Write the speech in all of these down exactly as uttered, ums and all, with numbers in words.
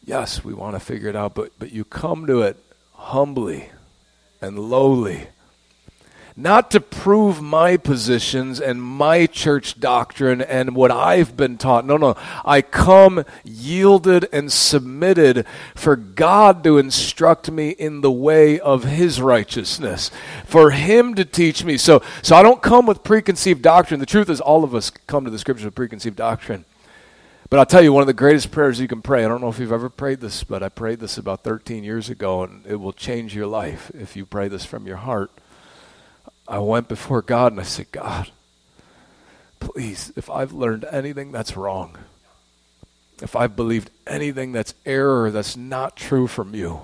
Yes, we want to figure it out, but, but you come to it humbly and lowly. Not to prove my positions and my church doctrine and what I've been taught. No, no. I come yielded and submitted for God to instruct me in the way of his righteousness, for him to teach me. So, so I don't come with preconceived doctrine. The truth is all of us come to the scriptures with preconceived doctrine. But I'll tell you, one of the greatest prayers you can pray, I don't know if you've ever prayed this, but I prayed this about thirteen years ago, and it will change your life if you pray this from your heart. I went before God and I said, God, please, if I've learned anything that's wrong, if I've believed anything that's error, that's not true from you,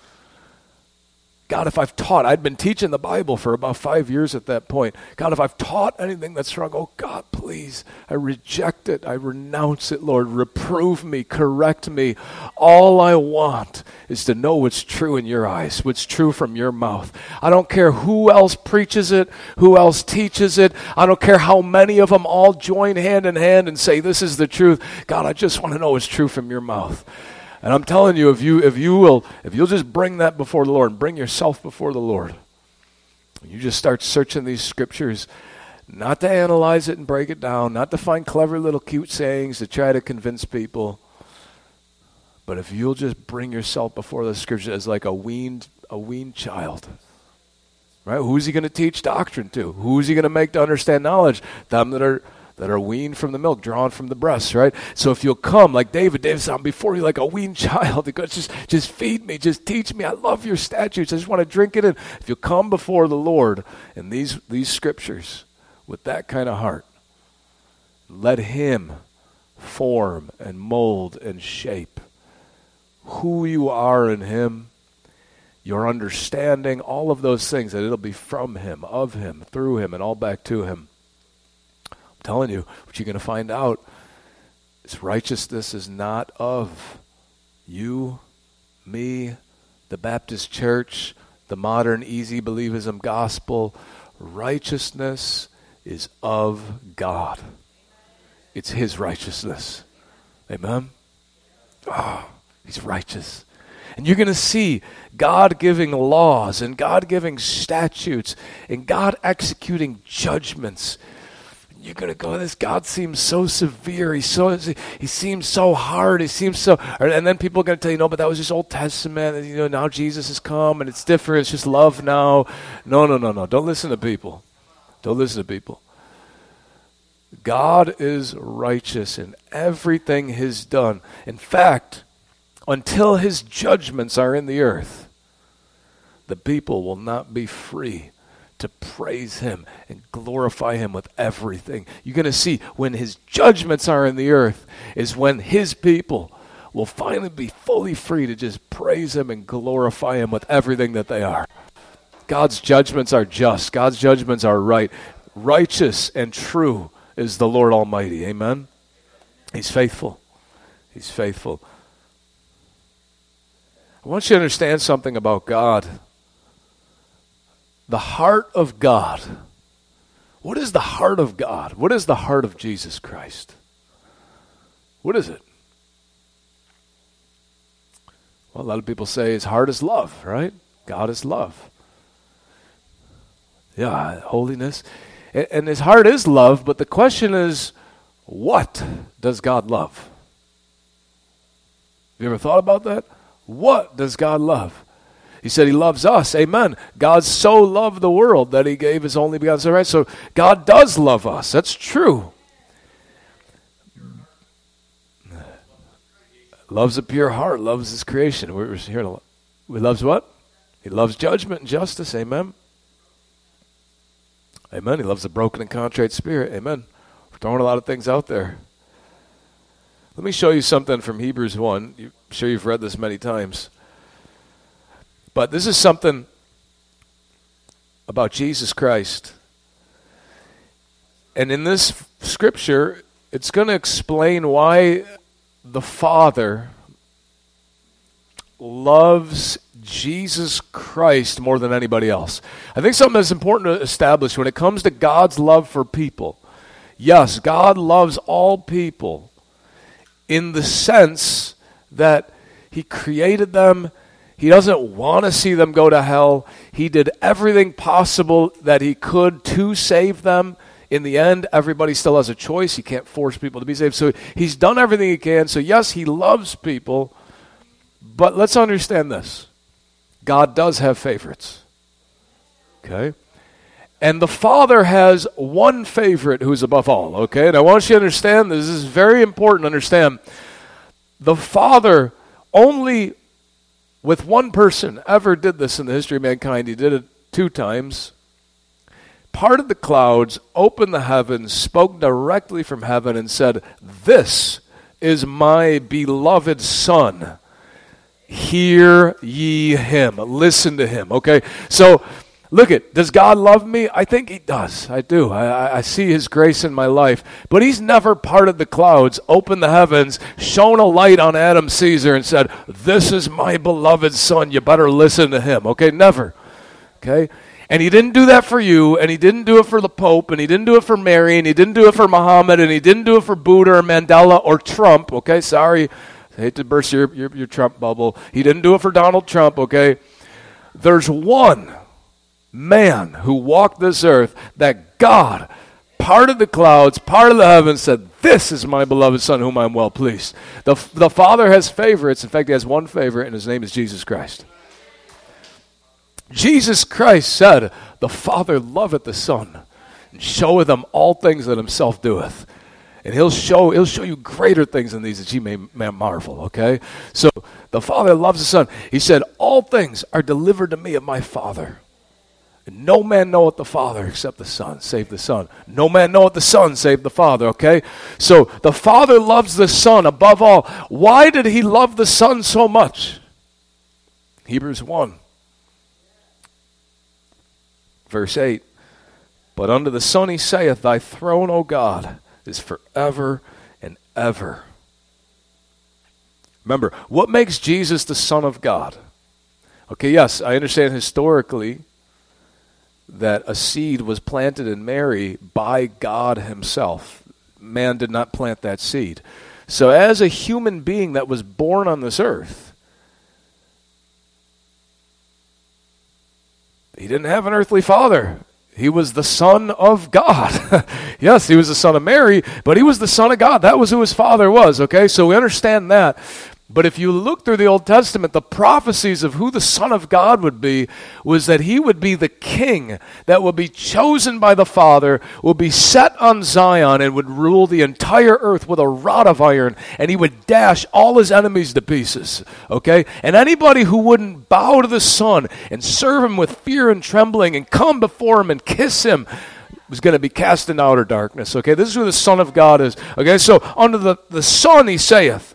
God, if I've taught, I'd been teaching the Bible for about five years at that point. God, if I've taught anything that's wrong, oh God, please, I reject it. I renounce it, Lord. Reprove me, correct me. All I want is to know what's true in your eyes, what's true from your mouth. I don't care who else preaches it, who else teaches it. I don't care how many of them all join hand in hand and say, this is the truth. God, I just want to know what's true from your mouth. And I'm telling you, if you if you will, if you'll just bring that before the Lord, and bring yourself before the Lord, you just start searching these scriptures, not to analyze it and break it down, not to find clever little cute sayings to try to convince people, but if you'll just bring yourself before the scriptures as like a weaned a weaned child, right? Who's he going to teach doctrine to? Who's he going to make to understand knowledge? Them that are that are weaned from the milk, drawn from the breast, right? So if you'll come like David, David said, I'm before you like a weaned child. He goes, just, just feed me, just teach me. I love your statutes. I just want to drink it in. If you'll come before the Lord in these, these scriptures with that kind of heart, let him form and mold and shape who you are in him, your understanding, all of those things, that it'll be from him, of him, through him, and all back to him. I'm telling you, what you're going to find out is righteousness is not of you, me, the Baptist church, the modern easy believism gospel. Righteousness is of God. It's his righteousness. Amen? Oh, he's righteous. And you're going to see God giving laws and God giving statutes and God executing judgments. You're going to go, this God seems so severe. He's so, he seems so hard. He seems so, and then people are going to tell you, no, but that was just Old Testament. And, you know, now Jesus has come and it's different. It's just love now. No, no, no, no. Don't listen to people. Don't listen to people. God is righteous in everything he's done. In fact, until his judgments are in the earth, the people will not be free to praise him and glorify him with everything. You're going to see when his judgments are in the earth is when his people will finally be fully free to just praise him and glorify him with everything that they are. God's judgments are just. God's judgments are right. Righteous and true is the Lord Almighty. Amen? He's faithful. He's faithful. I want you to understand something about God. The heart of God. What is the heart of God? What is the heart of Jesus Christ? What is it? Well, a lot of people say his heart is love, right? God is love. Yeah, holiness. And, and his heart is love, but the question is, what does God love? Have you ever thought about that? What does God love? He said he loves us. Amen. God so loved the world that he gave his only begotten son. Right? So God does love us. That's true. Loves a pure heart. Loves his creation. We're here to, he loves what? He loves judgment and justice. Amen. Amen. He loves a broken and contrite spirit. Amen. We're throwing a lot of things out there. Let me show you something from Hebrews one. I'm sure you've read this many times. But this is something about Jesus Christ. And in this scripture, it's going to explain why the Father loves Jesus Christ more than anybody else. I think something that's important to establish when it comes to God's love for people. Yes, God loves all people in the sense that He created them. He doesn't want to see them go to hell. He did everything possible that he could to save them. In the end, everybody still has a choice. He can't force people to be saved. So he's done everything he can. So yes, he loves people. But let's understand this. God does have favorites. Okay? And the Father has one favorite who's above all. Okay? And I want you to understand this. This is very important to understand. The Father only with one person ever did this in the history of mankind. He did it two times. Parted the clouds, opened the heavens, spoke directly from heaven and said, "This is my beloved Son. Hear ye him." Listen to him, okay? So, look at, does God love me? I think he does. I do. I, I see his grace in my life. But he's never parted the clouds, opened the heavens, shone a light on Adam Caesar and said, "This is my beloved Son. You better listen to him." Okay, never. Okay? And he didn't do that for you, and he didn't do it for the Pope, and he didn't do it for Mary, and he didn't do it for Muhammad, and he didn't do it for Buddha or Mandela or Trump, okay? Sorry, I hate to burst your, your, your Trump bubble. He didn't do it for Donald Trump, okay? There's one man who walked this earth that God parted the clouds, parted the heavens, said, "This is my beloved Son whom I am well pleased." The, the Father has favorites. In fact, he has one favorite, and his name is Jesus Christ. Jesus Christ said, "The Father loveth the Son, and showeth him all things that himself doeth." And he'll show he'll show you greater things than these that ye may, may marvel, okay? So the Father loves the Son. He said, "All things are delivered to me of my Father. And no man knoweth the Father except the Son, save the Son. No man knoweth the Son, save the Father," okay? So the Father loves the Son above all. Why did he love the Son so much? Hebrews one. Verse eight, "But unto the Son he saith, Thy throne, O God, is forever and ever." Remember, what makes Jesus the Son of God? Okay, yes, I understand historically that a seed was planted in Mary by God himself. Man did not plant that seed. So as a human being that was born on this earth, he didn't have an earthly father. He was the Son of God. Yes, he was the son of Mary, but he was the Son of God. That was who his father was, okay? So we understand that. But if you look through the Old Testament, the prophecies of who the Son of God would be was that he would be the king that would be chosen by the Father, would be set on Zion, and would rule the entire earth with a rod of iron, and he would dash all his enemies to pieces, okay? And anybody who wouldn't bow to the Son and serve him with fear and trembling and come before him and kiss him was going to be cast into outer darkness, okay? This is who the Son of God is, okay? So under the, the Son he saith,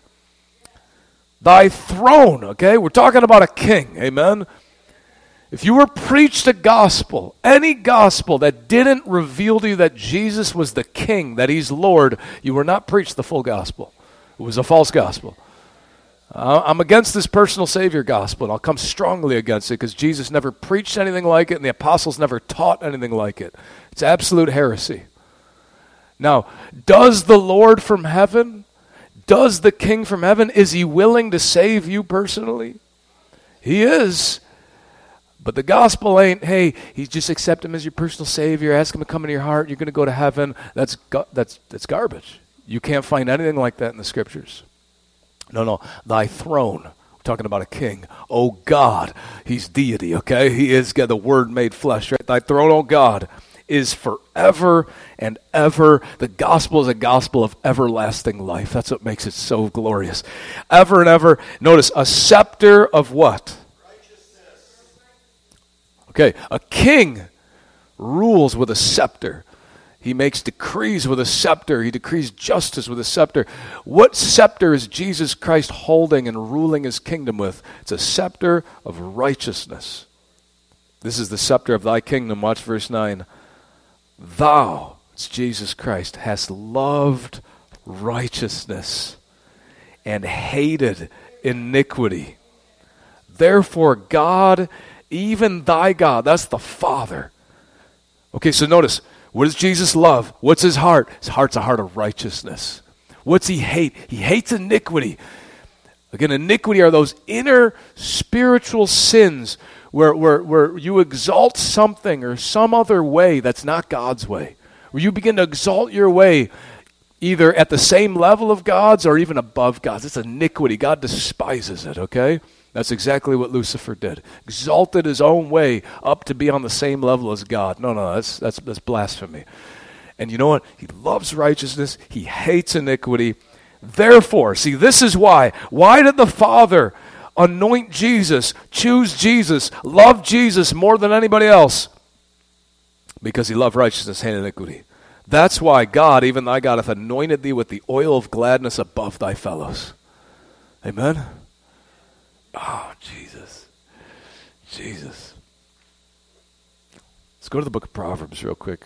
"Thy throne," okay? We're talking about a king, amen? If you were preached a gospel, any gospel that didn't reveal to you that Jesus was the king, that he's Lord, you were not preached the full gospel. It was a false gospel. Uh, I'm against this personal Savior gospel, and I'll come strongly against it because Jesus never preached anything like it, and the apostles never taught anything like it. It's absolute heresy. Now, does the Lord from heaven, does the King from heaven, is he willing to save you personally? He is. But the gospel ain't, hey, you just accept him as your personal Savior, ask him to come into your heart, you're going to go to heaven. That's that's that's garbage. You can't find anything like that in the Scriptures. No, no, thy throne. We're talking about a king. Oh God, he's deity, okay? He is God, the Word made flesh, right? Thy throne, oh God, is forever and ever. The gospel is a gospel of everlasting life. That's what makes it so glorious. Ever and ever. Notice, a scepter of what? Righteousness. Okay, a king rules with a scepter. He makes decrees with a scepter. He decrees justice with a scepter. What scepter is Jesus Christ holding and ruling his kingdom with? It's a scepter of righteousness. This is the scepter of thy kingdom. Watch verse nine. Thou, it's Jesus Christ, hast loved righteousness and hated iniquity. Therefore God, even thy God, that's the Father. Okay, so notice, what does Jesus love? What's his heart? His heart's a heart of righteousness. What's he hate? He hates iniquity. Again, iniquity are those inner spiritual sins where, where, where you exalt something or some other way that's not God's way. Where you begin to exalt your way either at the same level of God's or even above God's. It's iniquity. God despises it, okay? That's exactly what Lucifer did. Exalted his own way up to be on the same level as God. No, no, that's, that's, that's blasphemy. And you know what? He loves righteousness. He hates iniquity. Therefore, see, this is why. Why did the Father anoint Jesus, choose Jesus, love Jesus more than anybody else? Because he loved righteousness, hated iniquity. That's why God, even thy God, hath anointed thee with the oil of gladness above thy fellows. Amen? Oh, Jesus. Jesus. Let's go to the book of Proverbs real quick.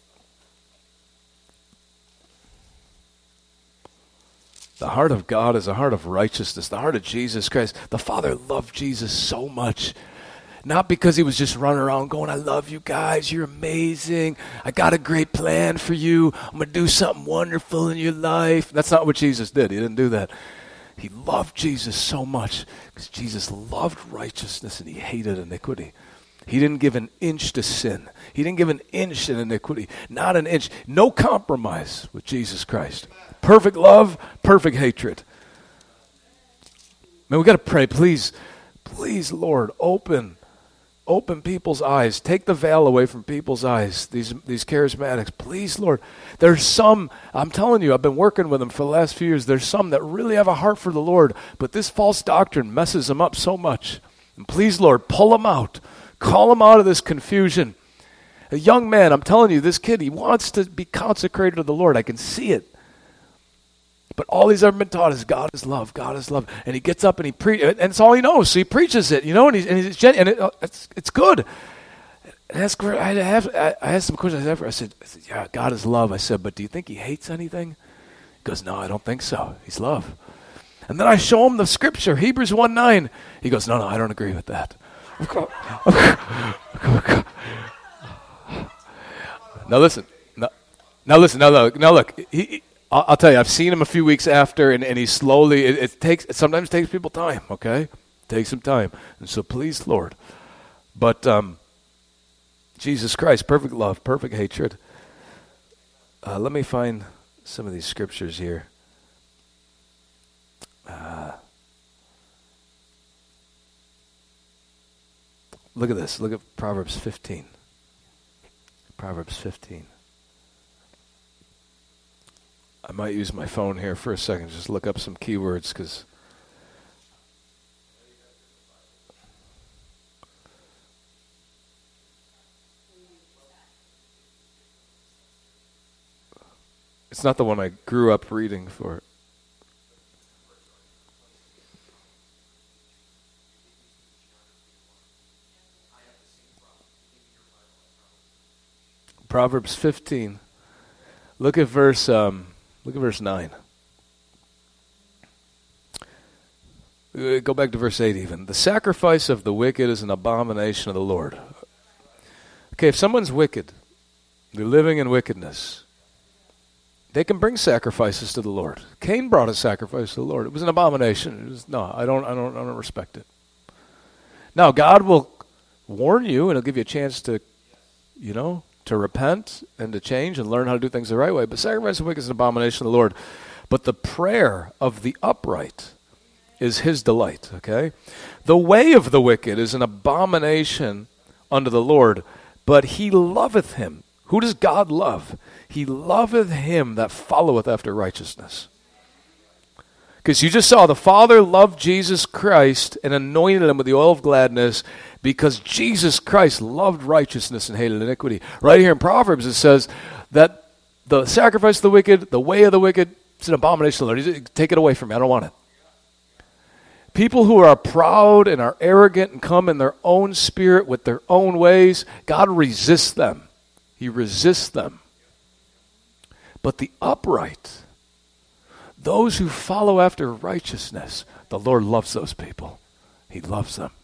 The heart of God is a heart of righteousness. The heart of Jesus Christ. The Father loved Jesus so much. Not because he was just running around going, I love you guys. You're amazing. I got a great plan for you. I'm going to do something wonderful in your life. That's not what Jesus did. He didn't do that. He loved Jesus so much because Jesus loved righteousness and he hated iniquity. He didn't give an inch to sin. He didn't give an inch to iniquity. Not an inch. No compromise with Jesus Christ. Perfect love, perfect hatred. Man, we got to pray. Please, please, Lord, open, open people's eyes. Take the veil away from people's eyes, these, these charismatics. Please, Lord. There's some, I'm telling you, I've been working with them for the last few years. There's some that really have a heart for the Lord, but this false doctrine messes them up so much. And please, Lord, pull them out. Call them out of this confusion. A young man, I'm telling you, this kid, he wants to be consecrated to the Lord. I can see it. But all he's ever been taught is God is love, God is love. And he gets up and he preaches, and it's all he knows. So he preaches it, you know, and he's, and he's gen- and it, it's it's good. And that's great. I have I asked him questions. I said, I said, yeah, God is love. I said, but do you think he hates anything? He goes, no, I don't think so. He's love. And then I show him the scripture, Hebrews one nine. He goes, no, no, I don't agree with that. Now listen. Now, now listen. Now look. Now look. He, he, I'll, I'll tell you. I've seen him a few weeks after, and, and he slowly. It, it takes. It sometimes takes people time. Okay, it takes some time. And so, please, Lord. But um, Jesus Christ, perfect love, perfect hatred. Uh, let me find some of these scriptures here. Uh, look at this. Look at Proverbs fifteen. Proverbs fifteen. I might use my phone here for a second. Just look up some keywords because it's not the one I grew up reading for. Proverbs fifteen. Look at verse. Um, look at verse nine. Uh, Go back to verse eight. Even the sacrifice of the wicked is an abomination of the Lord. Okay, if someone's wicked, they're living in wickedness. They can bring sacrifices to the Lord. Cain brought a sacrifice to the Lord. It was an abomination. It was, no, I don't. I don't. I don't respect it. Now God will warn you, and He'll give you a chance to, you know. to repent and to change and learn how to do things the right way. But sacrifice of wicked is an abomination of the Lord. But the prayer of the upright is his delight, okay? The way of the wicked is an abomination unto the Lord, but he loveth him. Who does God love? He loveth him that followeth after righteousness. Because you just saw the Father loved Jesus Christ and anointed him with the oil of gladness because Jesus Christ loved righteousness and hated iniquity. Right here in Proverbs it says that the sacrifice of the wicked, the way of the wicked, it's an abomination to the Lord. He said, take it away from me. I don't want it. People who are proud and are arrogant and come in their own spirit with their own ways, God resists them. He resists them. But the upright, those who follow after righteousness, the Lord loves those people. He loves them.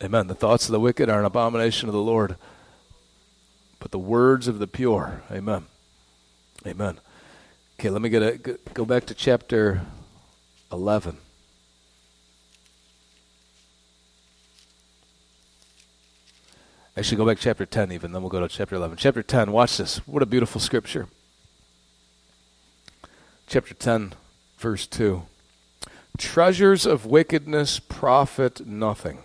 Amen. The thoughts of the wicked are an abomination to the Lord, but the words of the pure. Amen. Amen. Okay, let me get a, go back to chapter eleven. Actually, go back to chapter ten even, then we'll go to chapter eleven. Chapter ten, watch this. What a beautiful scripture. Chapter ten, verse two. Treasures of wickedness profit nothing,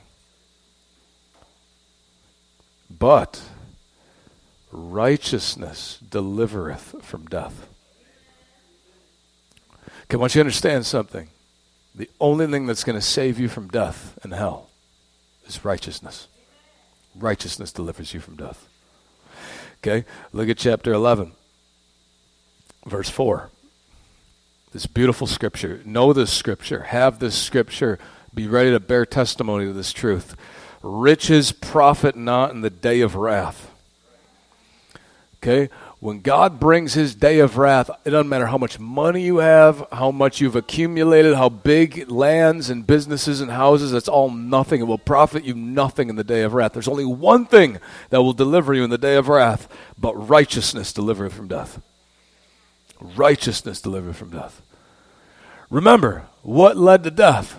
but righteousness delivereth from death. Okay, I want you to understand something. The only thing that's going to save you from death and hell is righteousness. Righteousness delivers you from death. Okay, look at chapter eleven, verse four. This beautiful scripture. Know this scripture. Have this scripture. Be ready to bear testimony to this truth. Riches profit not in the day of wrath. Okay? When God brings his day of wrath, it doesn't matter how much money you have, how much you've accumulated, how big lands and businesses and houses, it's all nothing. It will profit you nothing in the day of wrath. There's only one thing that will deliver you in the day of wrath, but righteousness delivereth from death. Righteousness delivered from death. Remember, what led to death?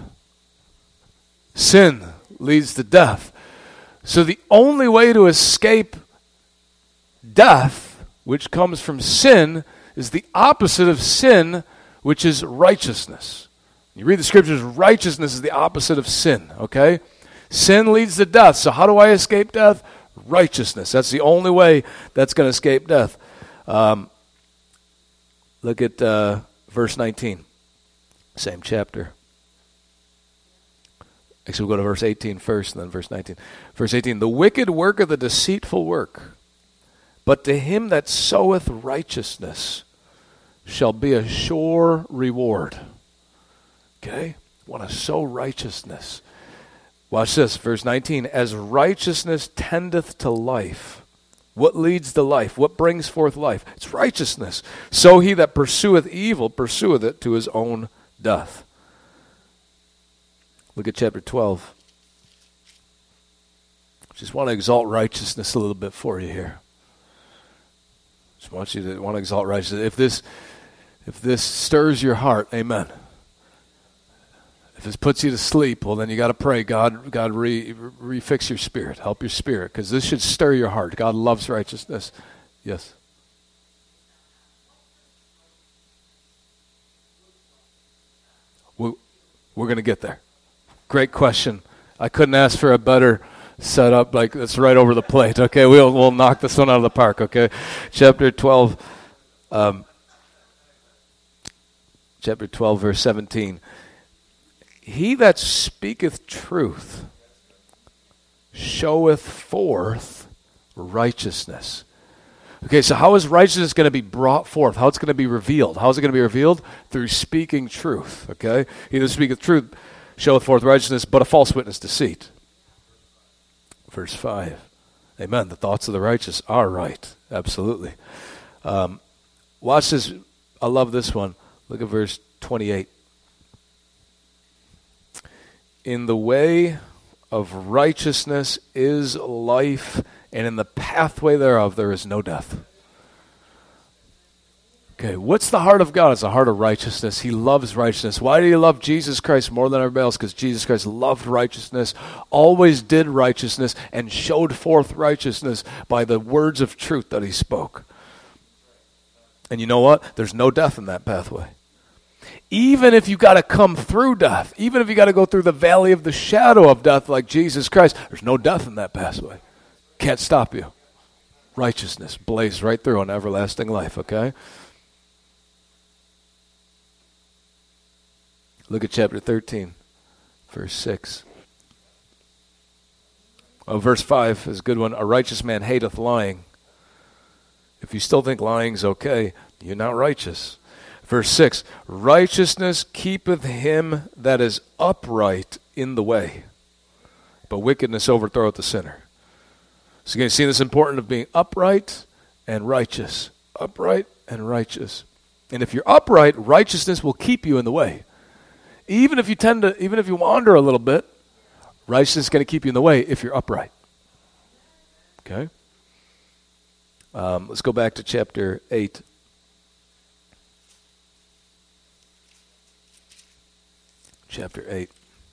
Sin leads to death. So the only way to escape death, which comes from sin, is the opposite of sin, which is righteousness. You read the scriptures, righteousness is the opposite of sin, okay? Sin leads to death. So how do I escape death? Righteousness. That's the only way that's going to escape death. Um, Look at uh, verse nineteen, same chapter. Actually, we'll go to verse eighteen first and then verse nineteen. Verse eighteen, the wicked worketh a deceitful work, but to him that soweth righteousness shall be a sure reward. Okay? Want to sow righteousness. Watch this, verse nineteen, as righteousness tendeth to life. What leads to life? What brings forth life? It's righteousness. So he that pursueth evil pursueth it to his own death. Look at chapter twelve. Just want to exalt righteousness a little bit for you here. Just want you to want to exalt righteousness. If this, if this stirs your heart, amen. If this puts you to sleep, well, then you got to pray, God, God, re, refix your spirit, help your spirit, because this should stir your heart. God loves righteousness. Yes. We, we're going to get there. Great question. I couldn't ask for a better setup. Like it's right over the plate. Okay, we'll we'll knock this one out of the park. Okay, chapter twelve, um, chapter twelve, verse seventeen. He that speaketh truth showeth forth righteousness. Okay, so how is righteousness going to be brought forth? How it's going to be revealed? How is it going to be revealed? Through speaking truth, okay? He that speaketh truth showeth forth righteousness, but a false witness deceit. Verse five. Amen. The thoughts of the righteous are right. Absolutely. Um, watch this. I love this one. Look at verse twenty-eight. In the way of righteousness is life, and in the pathway thereof there is no death. Okay, what's the heart of God? It's the heart of righteousness. He loves righteousness. Why do you love Jesus Christ more than everybody else? Because Jesus Christ loved righteousness, always did righteousness, and showed forth righteousness by the words of truth that he spoke. And you know what? There's no death in that pathway. Even if you got to come through death, even if you got to go through the valley of the shadow of death like Jesus Christ, there's no death in that pathway. Can't stop you. Righteousness blazed right through on everlasting life, okay? Look at chapter thirteen, verse six. Oh, verse five is a good one. A righteous man hateth lying. If you still think lying's okay, you're not righteous. Verse six, righteousness keepeth him that is upright in the way, but wickedness overthroweth the sinner. So you can see this importance of being upright and righteous. Upright and righteous. And if you're upright, righteousness will keep you in the way. Even if you tend to, even if you wander a little bit, Righteousness is going to keep you in the way if you're upright. Okay? Um, let's go back to chapter eight. Chapter eight.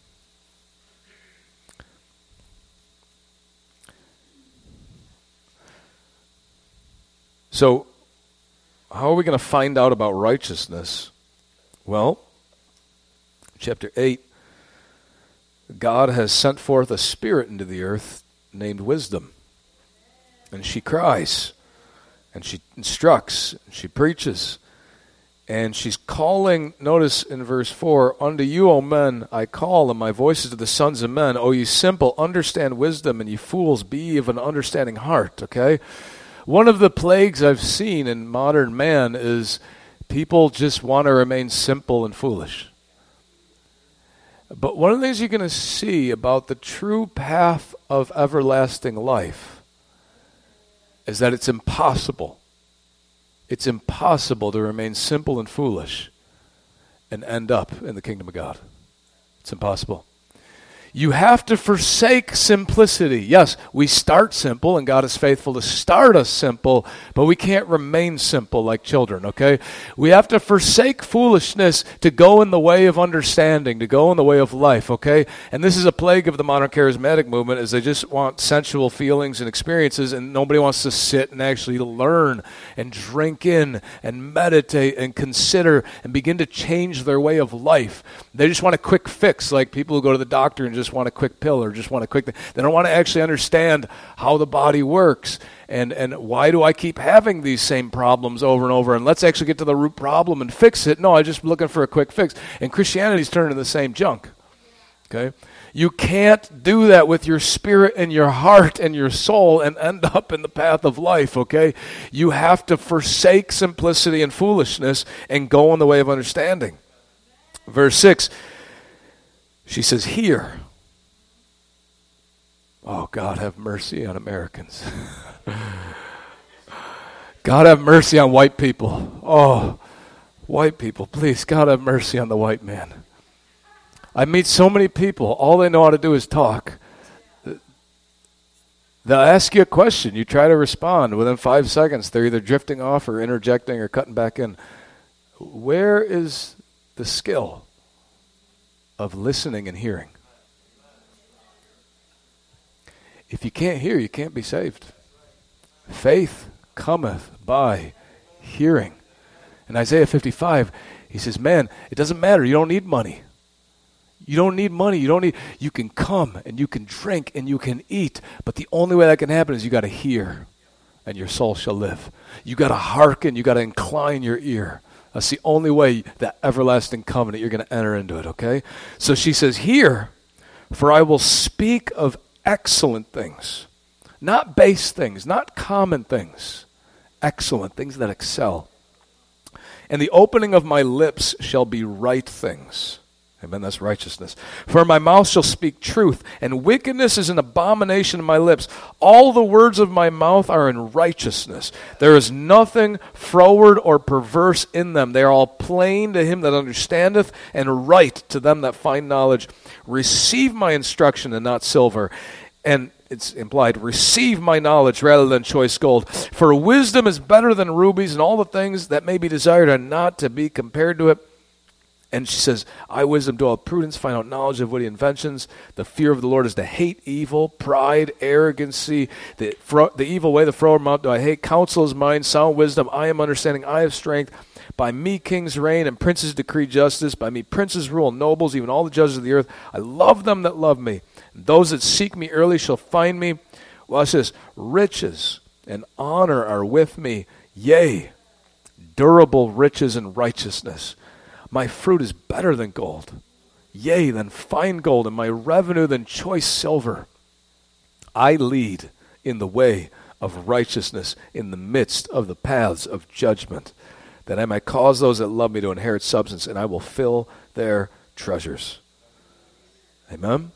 So, how are we going to find out about righteousness? Well, chapter eight, God has sent forth a spirit into the earth named wisdom. And she cries, and she instructs, and she preaches. And she's calling, notice in verse four, unto you, O men, I call, and my voice is to the sons of men. O ye simple, understand wisdom, and ye fools, be ye of an understanding heart, okay? One of the plagues I've seen in modern man is people just want to remain simple and foolish. But one of the things you're going to see about the true path of everlasting life is that it's impossible. It's impossible to remain simple and foolish and end up in the kingdom of God. It's impossible. You have to forsake simplicity. Yes, we start simple, and God is faithful to start us simple, but we can't remain simple like children, okay? We have to forsake foolishness to go in the way of understanding, to go in the way of life, okay? And this is a plague of the modern charismatic movement, is they just want sensual feelings and experiences, and nobody wants to sit and actually learn and drink in and meditate and consider and begin to change their way of life. They just want a quick fix, like people who go to the doctor and just want a quick pill or just want a quick thing. They don't want to actually understand how the body works and, and why do I keep having these same problems over and over, and let's actually get to the root problem and fix it. No, I'm just looking for a quick fix. And Christianity's turning to the same junk. Okay? You can't do that with your spirit and your heart and your soul and end up in the path of life, okay? You have to forsake simplicity and foolishness and go in the way of understanding. Verse six, she says, hear. Oh, God, have mercy on Americans. God, have mercy on white people. Oh, white people, please, God, have mercy on the white man. I meet so many people, all they know how to do is talk. They'll ask you a question. You try to respond. Within five seconds, they're either drifting off or interjecting or cutting back in. Where is the skill of listening and hearing? If you can't hear, you can't be saved. Faith cometh by hearing. In Isaiah fifty-five, he says, man, it doesn't matter. You don't need money. You don't need money. You don't need, you can come and you can drink and you can eat. But the only way that can happen is you got to hear and your soul shall live. You got to hearken. You got to incline your ear. That's the only way, that everlasting covenant, you're going to enter into it, okay? So she says, hear, for I will speak of excellent things, not base things, not common things, excellent things that excel. And the opening of my lips shall be right things. Amen, that's righteousness. For my mouth shall speak truth, and wickedness is an abomination in my lips. All the words of my mouth are in righteousness. There is nothing froward or perverse in them. They are all plain to him that understandeth, and right to them that find knowledge. Receive my instruction and not silver. And it's implied, receive my knowledge rather than choice gold. For wisdom is better than rubies, and all the things that may be desired are not to be compared to it. And she says, I, wisdom, do all prudence, find out knowledge of witty inventions. The fear of the Lord is to hate evil, pride, arrogancy, the, fro- the evil way, the froward mouth do I hate. Counsel is mine, sound wisdom, I am understanding, I have strength. By me kings reign, and princes decree justice. By me princes rule, and nobles, even all the judges of the earth. I love them that love me. And those that seek me early shall find me. Watch this. Riches and honor are with me. Yea, durable riches and righteousness. My fruit is better than gold, yea, than fine gold, and my revenue than choice silver. I lead in the way of righteousness in the midst of the paths of judgment, that I might cause those that love me to inherit substance, and I will fill their treasures. Amen?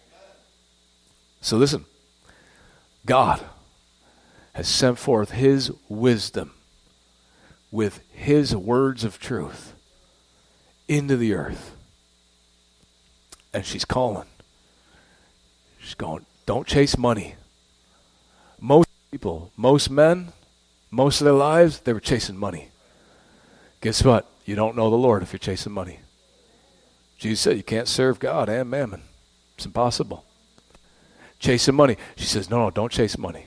So listen, God has sent forth his wisdom with his words of truth into the earth. And she's calling. She's going, don't chase money. Most people, most men, most of their lives, they were chasing money. Guess what? You don't know the Lord if you're chasing money. Jesus said you can't serve God and mammon. It's impossible. Chasing money. She says, no, no, don't chase money.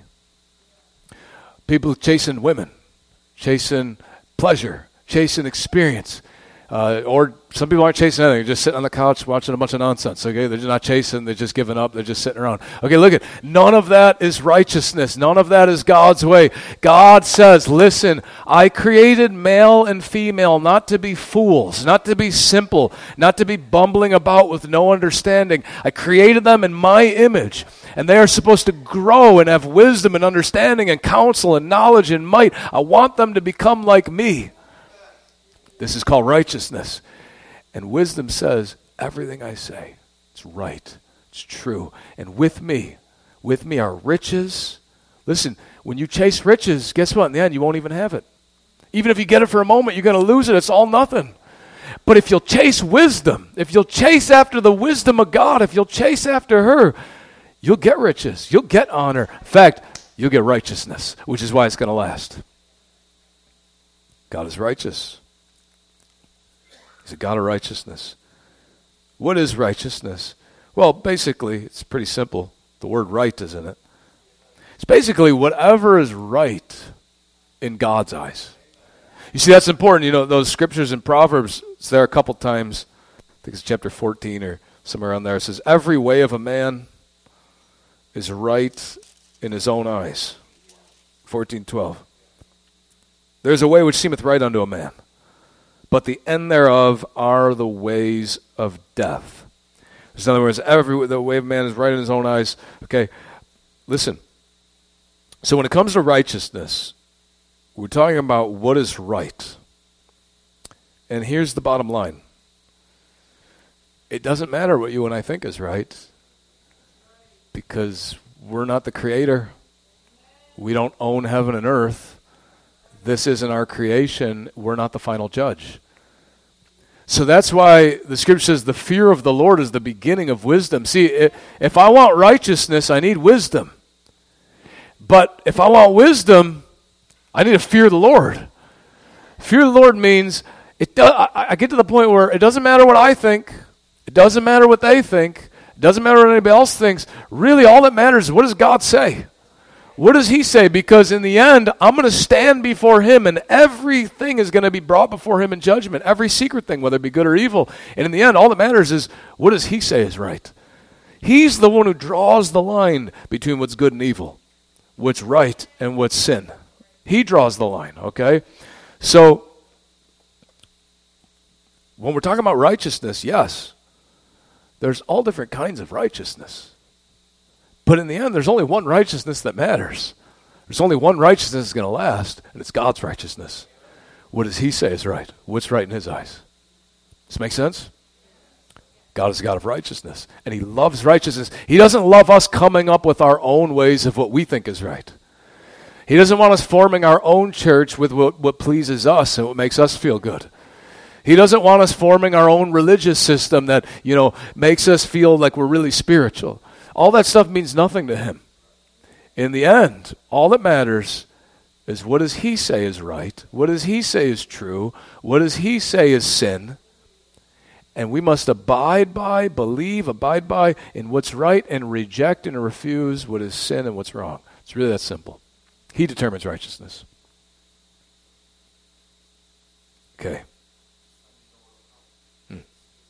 People chasing women, chasing pleasure, chasing experience. Uh, or some people aren't chasing anything. They're just sitting on the couch watching a bunch of nonsense. Okay, they're just not chasing. They're just giving up. They're just sitting around. Okay, look at none of that is righteousness. None of that is God's way. God says, listen, I created male and female not to be fools, not to be simple, not to be bumbling about with no understanding. I created them in my image, and they are supposed to grow and have wisdom and understanding and counsel and knowledge and might. I want them to become like me. This is called righteousness. And wisdom says, everything I say, it's right, it's true. And with me, with me are riches. Listen, when you chase riches, guess what? In the end, you won't even have it. Even if you get it for a moment, you're going to lose it. It's all nothing. But if you'll chase wisdom, if you'll chase after the wisdom of God, if you'll chase after her, you'll get riches. You'll get honor. In fact, you'll get righteousness, which is why it's going to last. God is righteous. He's a God of righteousness. What is righteousness? Well, basically, it's pretty simple. The word right is in it. It's basically whatever is right in God's eyes. You see, that's important. You know, those scriptures in Proverbs, it's there a couple times. I think it's chapter fourteen or somewhere around there. It says, every way of a man is right in his own eyes. fourteen twelve. There's a way which seemeth right unto a man, but the end thereof are the ways of death. In other words, every the way of man is right in his own eyes. Okay, listen. So when it comes to righteousness, we're talking about what is right. And here's the bottom line. It doesn't matter what you and I think is right, because we're not the creator. We don't own heaven and earth. This isn't our creation. We're not the final judge. So that's why the scripture says the fear of the Lord is the beginning of wisdom. See, if I want righteousness, I need wisdom. But if I want wisdom, I need to fear the Lord. Fear of the Lord means it. Do, I, I get to the point where it doesn't matter what I think. It doesn't matter what they think. It doesn't matter what anybody else thinks. Really, all that matters is what does God say? What does he say? Because in the end, I'm going to stand before him, and everything is going to be brought before him in judgment. Every secret thing, whether it be good or evil. And in the end, all that matters is what does he say is right? He's the one who draws the line between what's good and evil, what's right and what's sin. He draws the line, okay? So, when we're talking about righteousness, yes, there's all different kinds of righteousness. But in the end, there's only one righteousness that matters. There's only one righteousness that's going to last, and it's God's righteousness. What does he say is right? What's right in his eyes? Does this make sense? God is a God of righteousness, and he loves righteousness. He doesn't love us coming up with our own ways of what we think is right. He doesn't want us forming our own church with what, what pleases us and what makes us feel good. He doesn't want us forming our own religious system that, you know, makes us feel like we're really spiritual. All that stuff means nothing to him. In the end, all that matters is what does he say is right? What does he say is true? What does he say is sin? And we must abide by, believe, abide by in what's right and reject and refuse what is sin and what's wrong. It's really that simple. He determines righteousness. Okay. Hmm.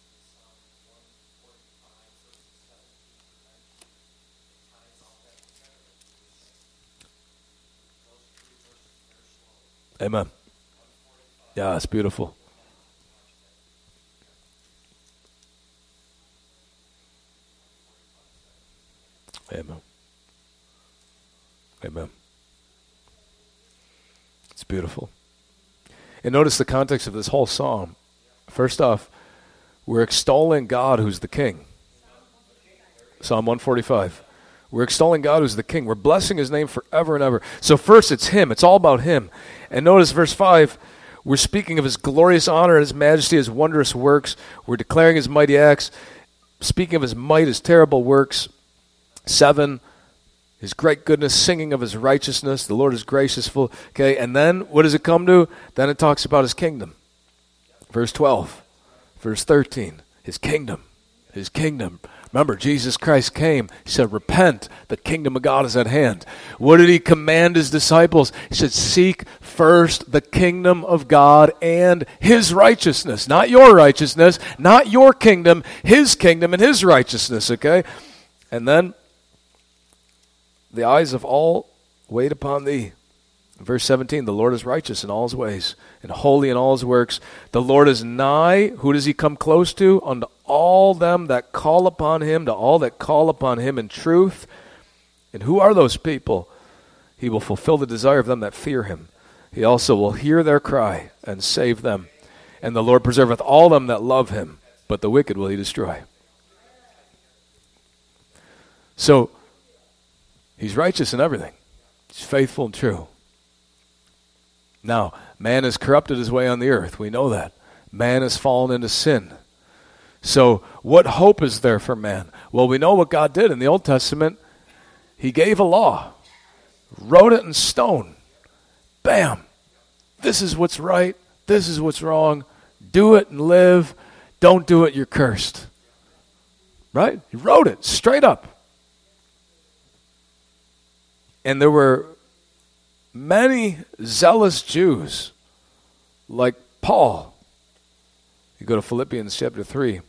Amen. Yeah, it's beautiful. Amen. Amen. It's beautiful. And notice the context of this whole psalm. First off, we're extolling God who's the king. Psalm one forty-five. We're extolling God who's the king. We're blessing his name forever and ever. So first it's him. It's all about him. And notice verse five, we're speaking of his glorious honor, his majesty, his wondrous works. We're declaring his mighty acts, speaking of his might, his terrible works. Seven, his great goodness, singing of his righteousness. The Lord is gracious, full. Okay, and then what does it come to? Then it talks about his kingdom. Verse twelve, verse thirteen, his kingdom, his kingdom. Remember, Jesus Christ came. He said, repent, the kingdom of God is at hand. What did he command his disciples? He said, seek first the kingdom of God and his righteousness. Not your righteousness, not your kingdom, his kingdom and his righteousness, okay? And then, the eyes of all wait upon thee. Verse seventeen, the Lord is righteous in all his ways, and holy in all his works. The Lord is nigh. Who does he come close to? Unto all them that call upon him, to all that call upon him in truth. And who are those people? He will fulfill the desire of them that fear him. He also will hear their cry and save them. And the Lord preserveth all them that love him, but the wicked will he destroy. So, he's righteous in everything. He's faithful and true. Now, man has corrupted his way on the earth. We know that. Man has fallen into sin. So, what hope is there for man? Well, we know what God did in the Old Testament. He gave a law, wrote it in stone. Bam! This is what's right. This is what's wrong. Do it and live. Don't do it, you're cursed. Right? He wrote it straight up. And there were many zealous Jews, like Paul. You go to Philippians chapter three.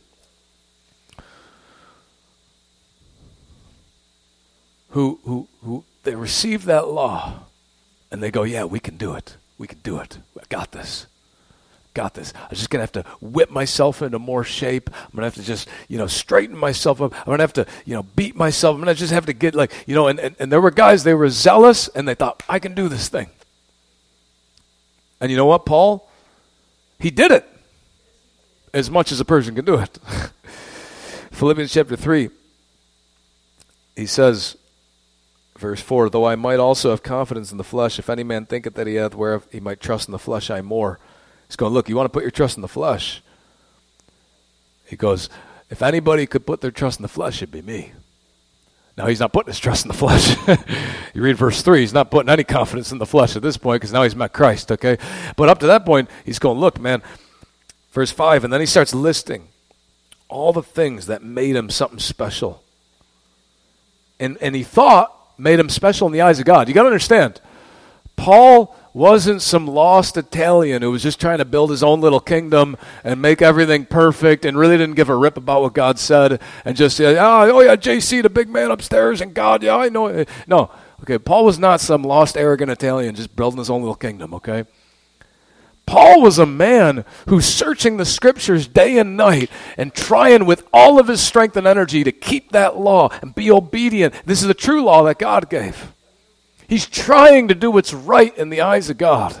Who, who, who, they receive that law, and they go, yeah, we can do it. We can do it. I got this. Got this. I'm just going to have to whip myself into more shape. I'm going to have to just, you know, straighten myself up. I'm going to have to, you know, beat myself. I'm going to just have to get like, you know, and, and, and there were guys, they were zealous, and they thought, I can do this thing. And you know what, Paul? He did it as much as a person can do it. Philippians chapter three, he says, verse four, though I might also have confidence in the flesh, if any man thinketh that he hath whereof he might trust in the flesh, I more. He's going, look, you want to put your trust in the flesh? He goes, if anybody could put their trust in the flesh, it'd be me. Now, he's not putting his trust in the flesh. You read verse three, he's not putting any confidence in the flesh at this point because now he's met Christ, okay? But up to that point, he's going, look, man, verse five, and then he starts listing all the things that made him something special. And, and he thought made him special in the eyes of God. You got to understand, Paul wasn't some lost Italian who was just trying to build his own little kingdom and make everything perfect and really didn't give a rip about what God said and just said, oh, oh yeah, J C, the big man upstairs, and God, yeah, I know. No, okay, Paul was not some lost, arrogant Italian just building his own little kingdom, okay? Paul was a man who's searching the scriptures day and night and trying with all of his strength and energy to keep that law and be obedient. This is the true law that God gave. He's trying to do what's right in the eyes of God.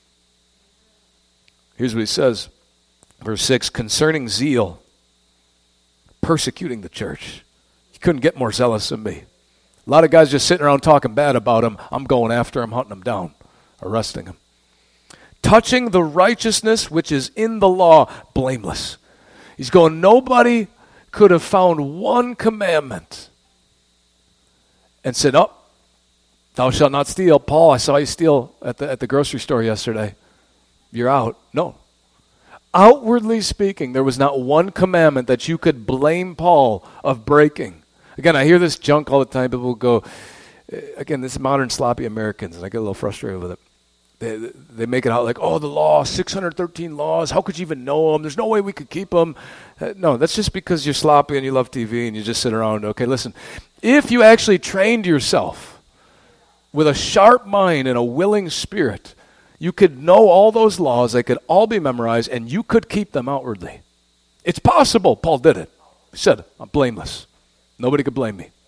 Here's what he says, verse six, concerning zeal, persecuting the church. You couldn't get more zealous than me. A lot of guys just sitting around talking bad about him. I'm going after him, hunting him down, arresting him. Touching the righteousness which is in the law, blameless. He's going, nobody could have found one commandment and said, oh, thou shalt not steal. Paul, I saw you steal at the at the grocery store yesterday. You're out. No. Outwardly speaking, there was not one commandment that you could blame Paul of breaking. Again, I hear this junk all the time. People go, again, this modern sloppy Americans, and I get a little frustrated with it. They, they make it out like, oh, the law, six hundred thirteen laws. How could you even know them? There's no way we could keep them. Uh, no, that's just because you're sloppy and you love T V and you just sit around. Okay, listen. If you actually trained yourself with a sharp mind and a willing spirit, you could know all those laws. They could all be memorized, and you could keep them outwardly. It's possible. Paul did it. He said, I'm blameless. Nobody could blame me.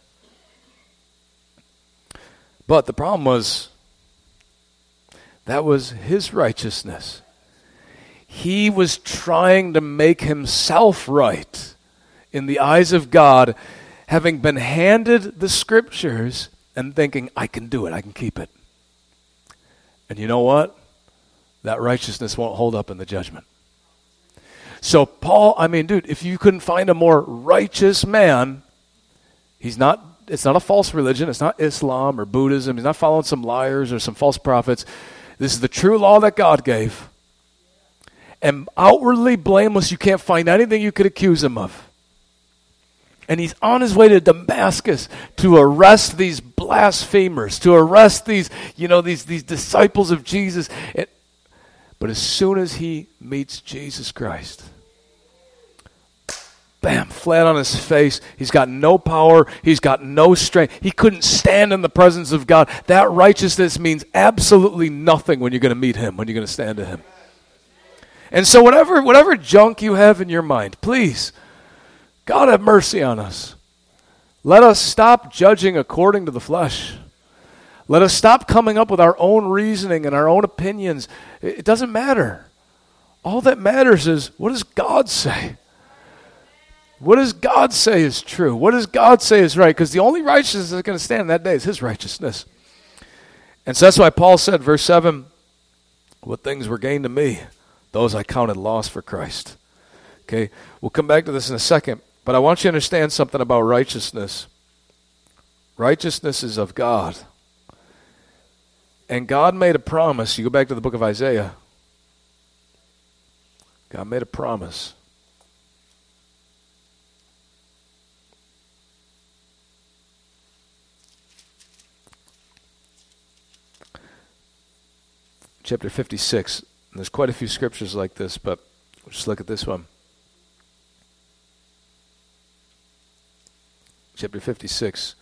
But the problem was, that was his righteousness. He was trying to make himself right in the eyes of God, having been handed the scriptures and thinking, I can do it, I can keep it. And you know what? That righteousness won't hold up in the judgment. So Paul, I mean, dude, if you couldn't find a more righteous man, he's not it's not a false religion. It's not Islam or Buddhism. He's not following some liars or some false prophets. This is the true law that God gave. And outwardly blameless, you can't find anything you could accuse him of. And he's on his way to Damascus to arrest these blasphemers, to arrest these, you know, these, these disciples of Jesus. And, but as soon as he meets Jesus Christ, bam, flat on his face. He's got no power. He's got no strength. He couldn't stand in the presence of God. That righteousness means absolutely nothing when you're going to meet him, when you're going to stand to him. And so whatever, whatever junk you have in your mind, please, God have mercy on us. Let us stop judging according to the flesh. Let us stop coming up with our own reasoning and our own opinions. It doesn't matter. All that matters is, what does God say? What does God say is true? What does God say is right? Because the only righteousness that's going to stand that day is his righteousness. And so that's why Paul said, verse seven, what things were gained to me, those I counted loss for Christ. Okay, we'll come back to this in a second. But I want you to understand something about righteousness. Righteousness is of God. And God made a promise. You go back to the book of Isaiah. God made a promise. Chapter fifty-six. And there's quite a few scriptures like this, but just look at this one. Chapter fifty-six.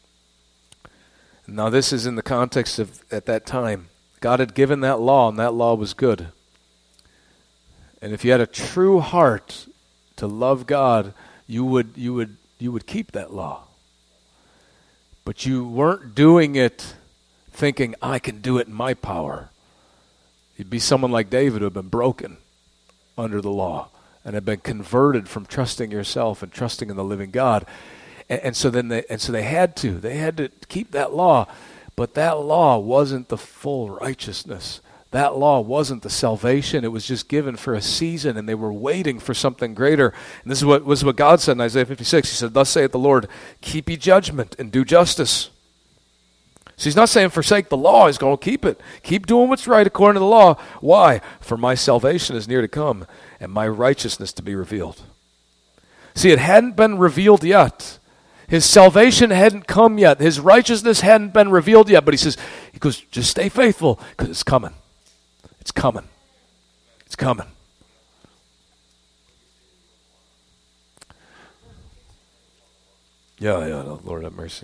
Now this is in the context of at that time. God had given that law, and that law was good. And if you had a true heart to love God, you would you would you would keep that law. But you weren't doing it thinking, I can do it in my power. You'd be someone like David who had been broken under the law and had been converted from trusting yourself and trusting in the living God. And, and so then they and so they had to. They had to keep that law. But that law wasn't the full righteousness. That law wasn't the salvation. It was just given for a season, and they were waiting for something greater. And this is what was what God said in Isaiah fifty-six. He said, thus saith the Lord, keep ye judgment and do justice. So he's not saying forsake the law. He's going to keep it. Keep doing what's right according to the law. Why? For my salvation is near to come, and my righteousness to be revealed. See, it hadn't been revealed yet. His salvation hadn't come yet. His righteousness hadn't been revealed yet. But he says, he goes, just stay faithful, because it's coming. It's coming. It's coming. Yeah, yeah, no, Lord have mercy.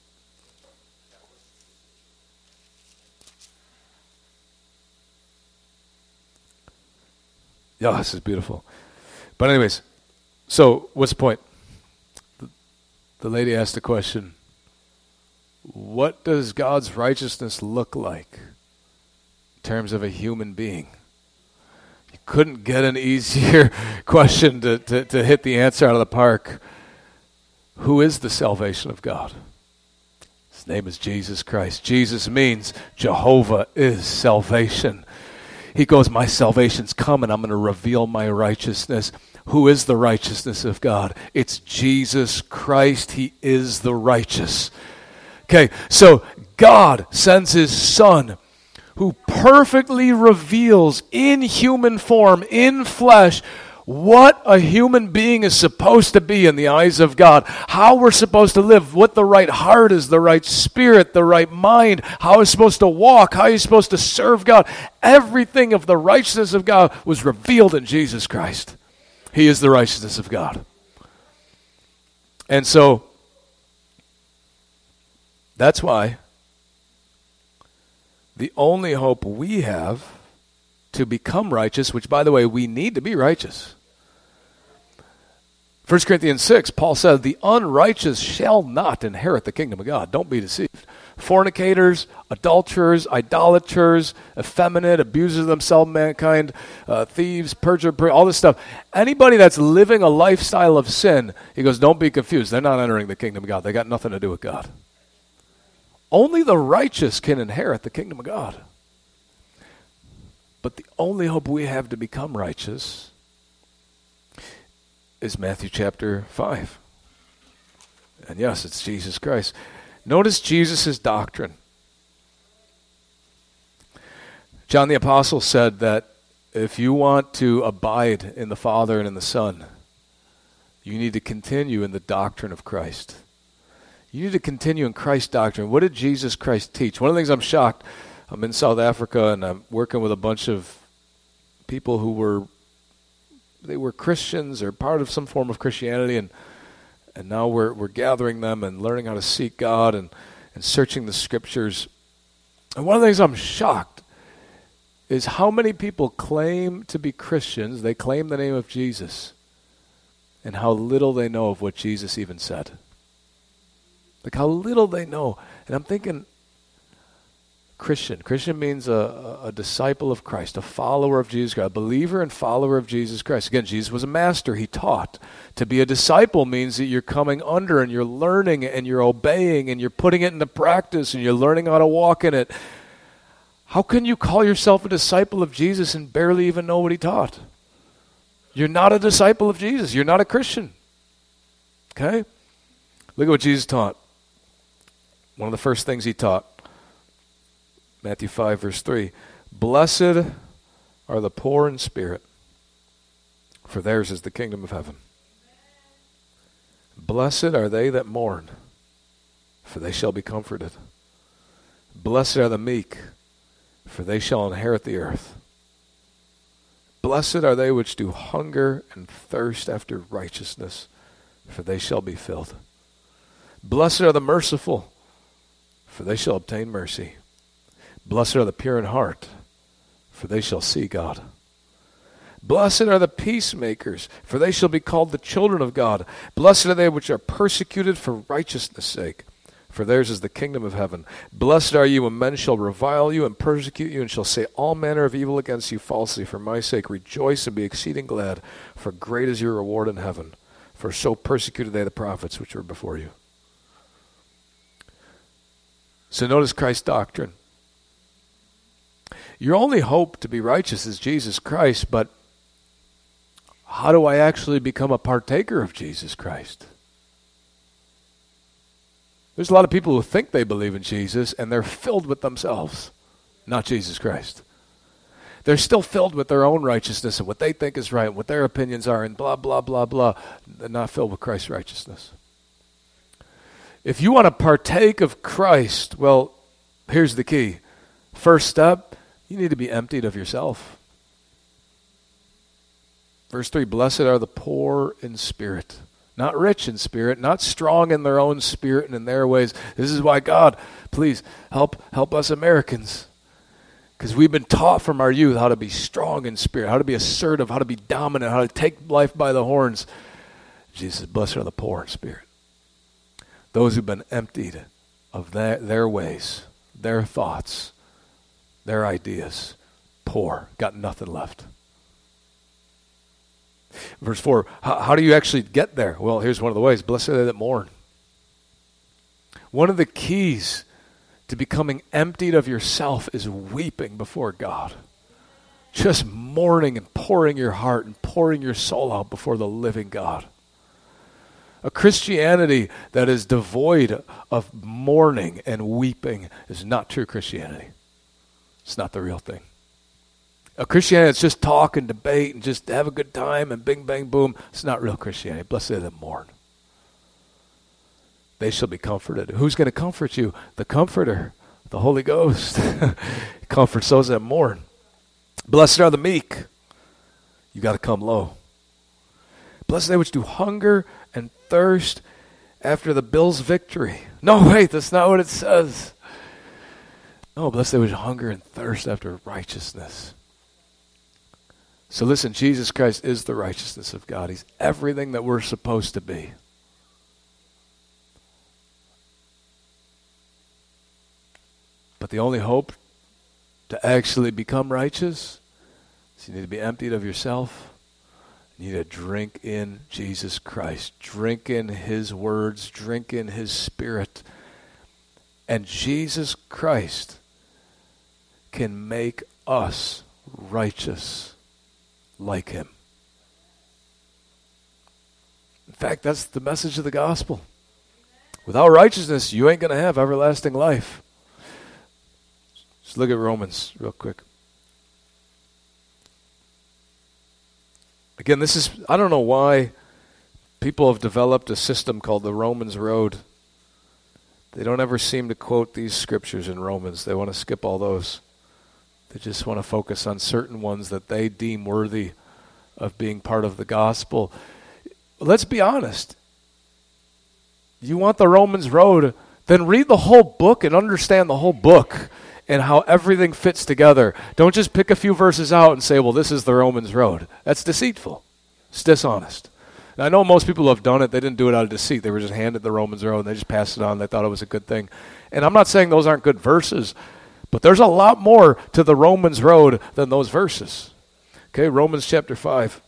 Yeah, this is beautiful. But anyways, so what's the point? The, the lady asked the question, what does God's righteousness look like in terms of a human being? You couldn't get an easier question to, to, to hit the answer out of the park. Who is the salvation of God? His name is Jesus Christ. Jesus means Jehovah is salvation. He goes, my salvation's coming. I'm going to reveal my righteousness. Who is the righteousness of God? It's Jesus Christ. He is the righteous. Okay, so God sends his Son, who perfectly reveals in human form, in flesh, what a human being is supposed to be in the eyes of God, how we're supposed to live, what the right heart is, the right spirit, the right mind, how we're supposed to walk, how you're supposed to serve God. Everything of the righteousness of God was revealed in Jesus Christ. He is the righteousness of God. And so, that's why the only hope we have to become righteous, which, by the way, we need to be righteous. First Corinthians six, Paul says, the unrighteous shall not inherit the kingdom of God. Don't be deceived. Fornicators, adulterers, idolaters, effeminate, abusers of themselves, mankind, uh, thieves, perjurers, all this stuff. Anybody that's living a lifestyle of sin, he goes, don't be confused. They're not entering the kingdom of God. They got nothing to do with God. Only the righteous can inherit the kingdom of God. But the only hope we have to become righteous is Matthew chapter five. And yes, it's Jesus Christ. Notice Jesus' doctrine. John the Apostle said that if you want to abide in the Father and in the Son, you need to continue in the doctrine of Christ. You need to continue in Christ's doctrine. What did Jesus Christ teach? One of the things I'm shocked, I'm in South Africa and I'm working with a bunch of people who were, they were Christians or part of some form of Christianity, and and now we're we're gathering them and learning how to seek God and, and searching the Scriptures. And one of the things I'm shocked is how many people claim to be Christians, they claim the name of Jesus, and how little they know of what Jesus even said. Like how little they know. And I'm thinking, Christian. Christian means a, a, a disciple of Christ, a follower of Jesus Christ, a believer and follower of Jesus Christ. Again, Jesus was a master. He taught. To be a disciple means that you're coming under and you're learning and you're obeying and you're putting it into practice and you're learning how to walk in it. How can you call yourself a disciple of Jesus and barely even know what he taught? You're not a disciple of Jesus. You're not a Christian. Okay? Look at what Jesus taught. One of the first things he taught. Matthew five, verse three. Blessed are the poor in spirit, for theirs is the kingdom of heaven. Blessed are they that mourn, for they shall be comforted. Blessed are the meek, for they shall inherit the earth. Blessed are they which do hunger and thirst after righteousness, for they shall be filled. Blessed are the merciful, for they shall obtain mercy. Blessed are the pure in heart, for they shall see God. Blessed are the peacemakers, for they shall be called the children of God. Blessed are they which are persecuted for righteousness' sake, for theirs is the kingdom of heaven. Blessed are you when men shall revile you and persecute you and shall say all manner of evil against you falsely for my sake. Rejoice and be exceeding glad, for great is your reward in heaven. For so persecuted they the prophets which were before you. So notice Christ's doctrine. Your only hope to be righteous is Jesus Christ, but how do I actually become a partaker of Jesus Christ? There's a lot of people who think they believe in Jesus, and they're filled with themselves, not Jesus Christ. They're still filled with their own righteousness and what they think is right, and what their opinions are, and blah, blah, blah, blah. They're not filled with Christ's righteousness. If you want to partake of Christ, well, here's the key. First step, you need to be emptied of yourself. Verse three, blessed are the poor in spirit. Not rich in spirit, not strong in their own spirit and in their ways. This is why God, please help help us Americans. Because we've been taught from our youth how to be strong in spirit, how to be assertive, how to be dominant, how to take life by the horns. Jesus says, blessed are the poor in spirit. Those who've been emptied of their, their ways, their thoughts, their ideas. Poor, got nothing left. Verse four, how, how do you actually get there? Well, here's one of the ways. Blessed are they that mourn. One of the keys to becoming emptied of yourself is weeping before God. Just mourning and pouring your heart and pouring your soul out before the living God. A Christianity that is devoid of mourning and weeping is not true Christianity. It's not the real thing. A Christianity that's just talk and debate and just have a good time and bing, bang, boom, it's not real Christianity. Blessed are they that mourn. They shall be comforted. Who's going to comfort you? The Comforter, the Holy Ghost. Comforts those that mourn. Blessed are the meek. You got to come low. Blessed are they which do hunger and thirst after the Bill's victory. No, wait, that's not what it says. No, blessed are they which hunger and thirst after righteousness. So listen, Jesus Christ is the righteousness of God. He's everything that we're supposed to be. But the only hope to actually become righteous is you need to be emptied of yourself. You need to drink in Jesus Christ. Drink in his words. Drink in his spirit. And Jesus Christ can make us righteous like him. In fact, that's the message of the gospel. Without righteousness, you ain't going to have everlasting life. Just look at Romans real quick. Again, this is, I don't know why people have developed a system called the Romans Road. They don't ever seem to quote these scriptures in Romans. They want to skip all those. They just want to focus on certain ones that they deem worthy of being part of the gospel. Let's be honest. You want the Romans Road, then read the whole book and understand the whole book and how everything fits together. Don't just pick a few verses out and say, well, this is the Romans Road. That's deceitful. It's dishonest. And I know most people who have done it, they didn't do it out of deceit. They were just handed the Romans Road and they just passed it on. They thought it was a good thing. And I'm not saying those aren't good verses, but there's a lot more to the Romans Road than those verses. Okay, Romans chapter five.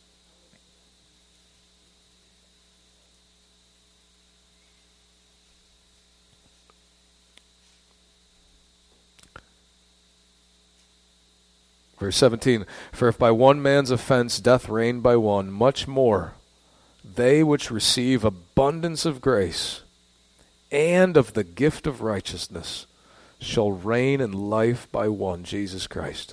Verse seventeen, for if by one man's offense death reigned by one, much more they which receive abundance of grace and of the gift of righteousness shall reign in life by one, Jesus Christ.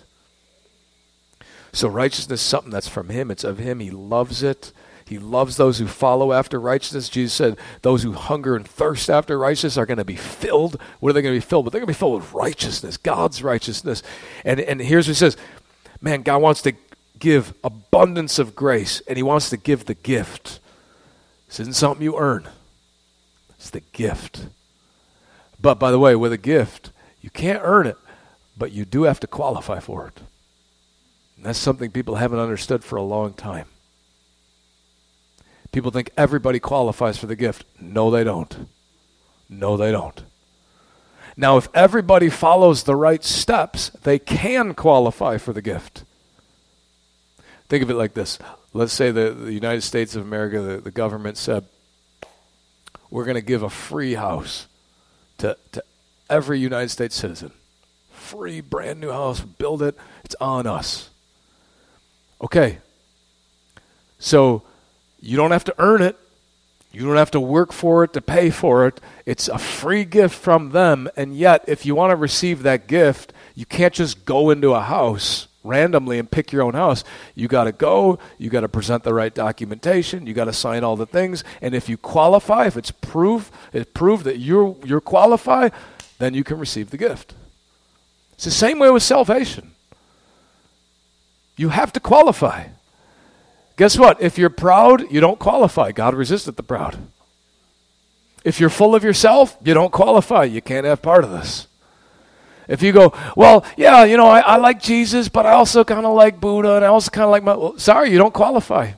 So righteousness is something that's from him. It's of him. He loves it. He loves those who follow after righteousness. Jesus said those who hunger and thirst after righteousness are going to be filled. What are they going to be filled with? They're going to be filled with righteousness, God's righteousness. And, and here's what he says. Man, God wants to give abundance of grace, and he wants to give the gift. This isn't something you earn. It's the gift. But by the way, with a gift, you can't earn it, but you do have to qualify for it. And that's something people haven't understood for a long time. People think everybody qualifies for the gift. No, they don't. No, they don't. Now, if everybody follows the right steps, they can qualify for the gift. Think of it like this. Let's say the, the United States of America, the, the government said, we're going to give a free house to, to every United States citizen. Free, brand new house, build it, it's on us. Okay. So you don't have to earn it. You don't have to work for it to pay for it. It's a free gift from them. And yet, if you want to receive that gift, you can't just go into a house randomly and pick your own house. You got to go. You got to present the right documentation. You got to sign all the things. And if you qualify, if it's proof, it's proof that you're you're qualified, then you can receive the gift. It's the same way with salvation. You have to qualify. Guess what? If you're proud, you don't qualify. God resisted the proud. If you're full of yourself, you don't qualify. You can't have part of this. If you go, well, yeah, you know, I, I like Jesus, but I also kind of like Buddha, and I also kind of like my, well, sorry, you don't qualify.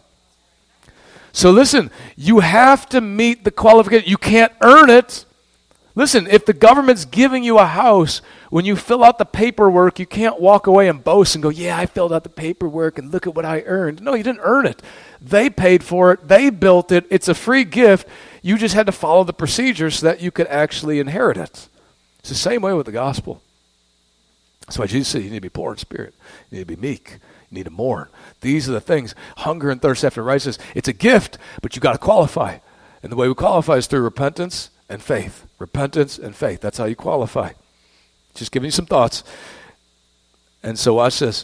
So listen, you have to meet the qualification. You can't earn it. Listen, if the government's giving you a house, when you fill out the paperwork, you can't walk away and boast and go, yeah, I filled out the paperwork and look at what I earned. No, you didn't earn it. They paid for it. They built it. It's a free gift. You just had to follow the procedures so that you could actually inherit it. It's the same way with the gospel. That's why Jesus said you need to be poor in spirit. You need to be meek. You need to mourn. These are the things. Hunger and thirst after righteousness. It's a gift, but you got to qualify. And the way we qualify is through repentance and faith. Repentance and faith. That's how you qualify. Just giving you some thoughts. And so watch this.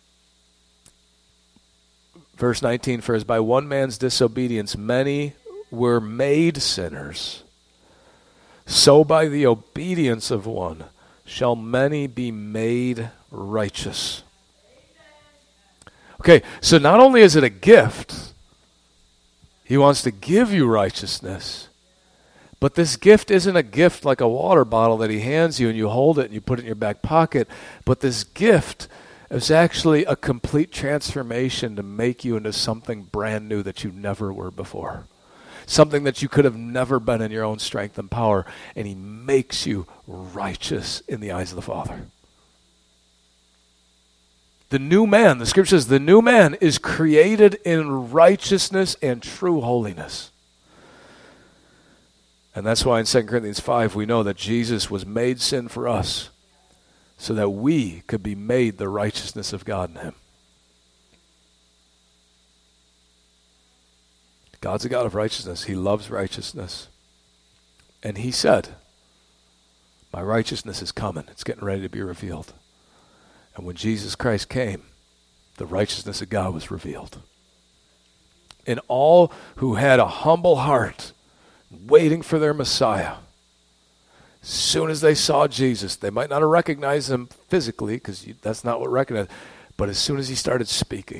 Verse nineteen, for as by one man's disobedience many were made sinners, so by the obedience of one shall many be made righteous. Okay, so not only is it a gift, he wants to give you righteousness, but this gift isn't a gift like a water bottle that he hands you and you hold it and you put it in your back pocket, but this gift is actually a complete transformation to make you into something brand new that you never were before. Something that you could have never been in your own strength and power, and he makes you righteous in the eyes of the Father. The new man, the scripture says, the new man is created in righteousness and true holiness. And that's why in Second Corinthians five we know that Jesus was made sin for us so that we could be made the righteousness of God in him. God's a God of righteousness. He loves righteousness. And he said, my righteousness is coming. It's getting ready to be revealed. And when Jesus Christ came, the righteousness of God was revealed. And all who had a humble heart, waiting for their Messiah, as soon as they saw Jesus, they might not have recognized him physically, because that's not what recognized, but as soon as he started speaking,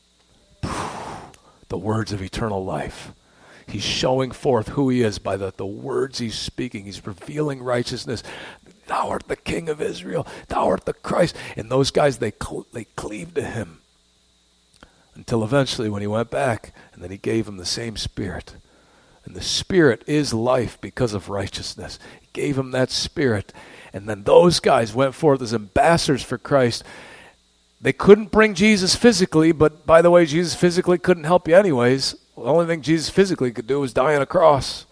the words of eternal life, he's showing forth who he is by the, the words he's speaking. He's revealing righteousness. Thou art the King of Israel. Thou art the Christ. And those guys, they cl- they cleaved to him until eventually when he went back, and then he gave them the same Spirit. And the Spirit is life because of righteousness. He gave them that Spirit. And then those guys went forth as ambassadors for Christ. They couldn't bring Jesus physically, but by the way, Jesus physically couldn't help you anyways. The only thing Jesus physically could do was die on a cross.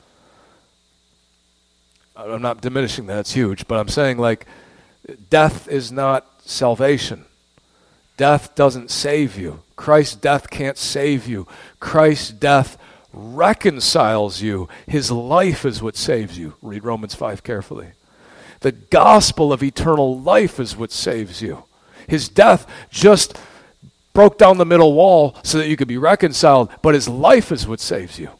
I'm not diminishing that, it's huge, but I'm saying like death is not salvation. Death doesn't save you. Christ's death can't save you. Christ's death reconciles you. His life is what saves you. Read Romans five carefully. The gospel of eternal life is what saves you. His death just broke down the middle wall so that you could be reconciled, but his life is what saves you.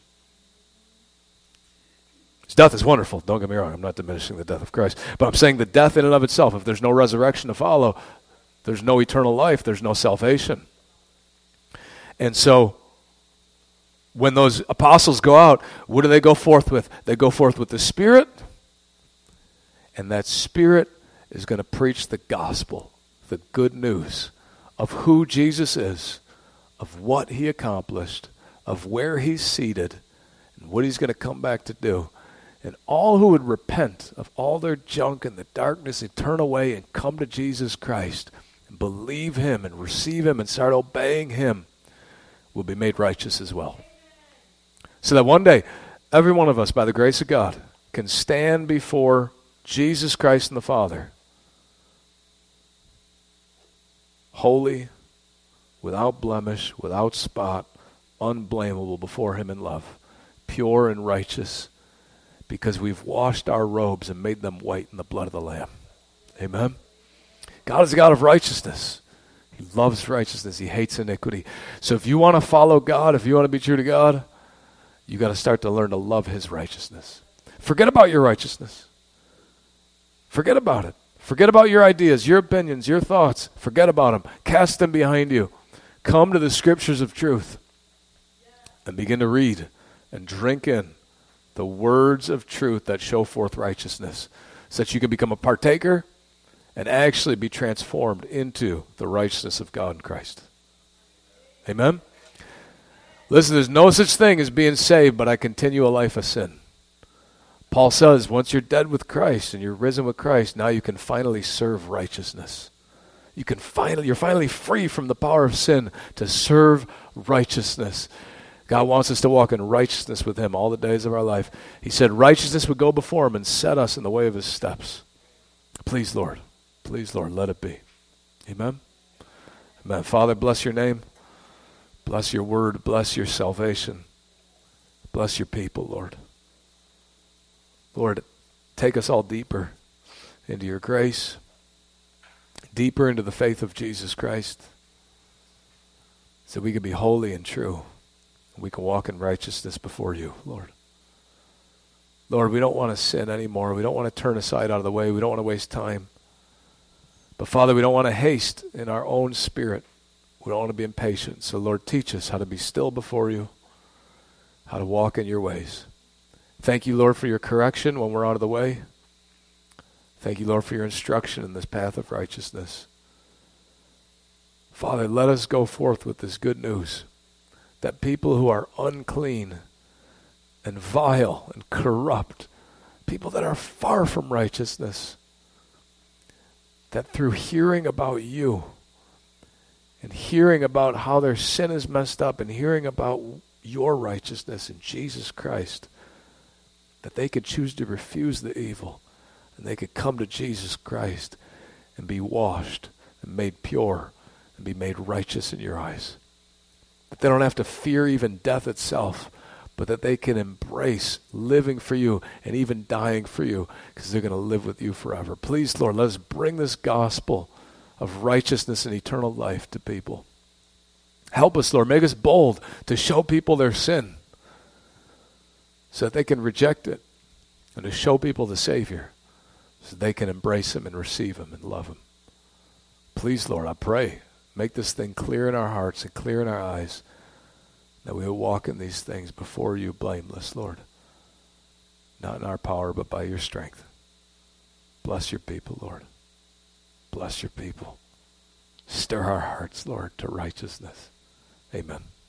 His death is wonderful. Don't get me wrong. I'm not diminishing the death of Christ. But I'm saying the death in and of itself, if there's no resurrection to follow, there's no eternal life, there's no salvation. And so when those apostles go out, what do they go forth with? They go forth with the Spirit, and that Spirit is going to preach the gospel, the good news of who Jesus is, of what he accomplished, of where he's seated, and what he's going to come back to do. And all who would repent of all their junk and the darkness and turn away and come to Jesus Christ and believe him and receive him and start obeying him will be made righteous as well. So that one day, every one of us, by the grace of God, can stand before Jesus Christ and the Father, holy, without blemish, without spot, unblameable before him in love, pure and righteous, because we've washed our robes and made them white in the blood of the Lamb. Amen? God is a God of righteousness. He loves righteousness. He hates iniquity. So if you want to follow God, if you want to be true to God, you got to start to learn to love his righteousness. Forget about your righteousness. Forget about it. Forget about your ideas, your opinions, your thoughts. Forget about them. Cast them behind you. Come to the scriptures of truth and begin to read and drink in the words of truth that show forth righteousness, so that you can become a partaker and actually be transformed into the righteousness of God in Christ. Amen? Listen, there's no such thing as being saved, but I continue a life of sin. Paul says, once you're dead with Christ and you're risen with Christ, now you can finally serve righteousness. You can finally, you're finally free from the power of sin to serve righteousness. God wants us to walk in righteousness with him all the days of our life. He said righteousness would go before him and set us in the way of his steps. Please, Lord. Please, Lord, let it be. Amen? Amen. Father, bless your name. Bless your word. Bless your salvation. Bless your people, Lord. Lord, take us all deeper into your grace, deeper into the faith of Jesus Christ, so we can be holy and true. We can walk in righteousness before you, Lord. Lord, we don't want to sin anymore. We don't want to turn aside out of the way. We don't want to waste time. But Father, we don't want to haste in our own spirit. We don't want to be impatient. So Lord, teach us how to be still before you, how to walk in your ways. Thank you, Lord, for your correction when we're out of the way. Thank you, Lord, for your instruction in this path of righteousness. Father, let us go forth with this good news, that people who are unclean and vile and corrupt, people that are far from righteousness, that through hearing about you and hearing about how their sin is messed up and hearing about your righteousness in Jesus Christ, that they could choose to refuse the evil and they could come to Jesus Christ and be washed and made pure and be made righteous in your eyes. That they don't have to fear even death itself, but that they can embrace living for you and even dying for you because they're going to live with you forever. Please, Lord, let us bring this gospel of righteousness and eternal life to people. Help us, Lord. Make us bold to show people their sin so that they can reject it, and to show people the Savior so they can embrace him and receive him and love him. Please, Lord, I pray, make this thing clear in our hearts and clear in our eyes, that we will walk in these things before you blameless, Lord. Not in our power, but by your strength. Bless your people, Lord. Bless your people. Stir our hearts, Lord, to righteousness. Amen.